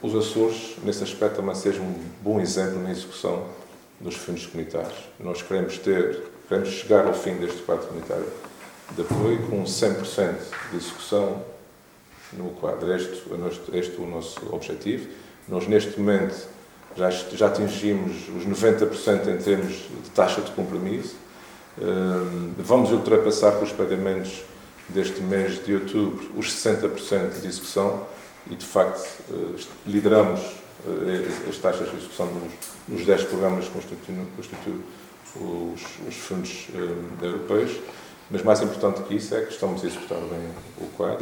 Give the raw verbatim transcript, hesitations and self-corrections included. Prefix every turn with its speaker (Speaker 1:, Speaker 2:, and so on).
Speaker 1: Os Açores, nesse aspecto, também sejam um bom exemplo na execução dos fundos comunitários. Nós queremos ter, queremos chegar ao fim deste quadro comunitário de apoio com cem por cento de execução no quadro. Este, este é o nosso objetivo. Nós, neste momento, já, já atingimos os noventa por cento em termos de taxa de compromisso. Vamos ultrapassar com os pagamentos deste mês de outubro os sessenta por cento de execução e, de facto, lideramos as taxas de execução nos, nos dez programas que constituem, constituem os, os fundos europeus. Mas mais importante que isso é que estamos a executar bem o quadro.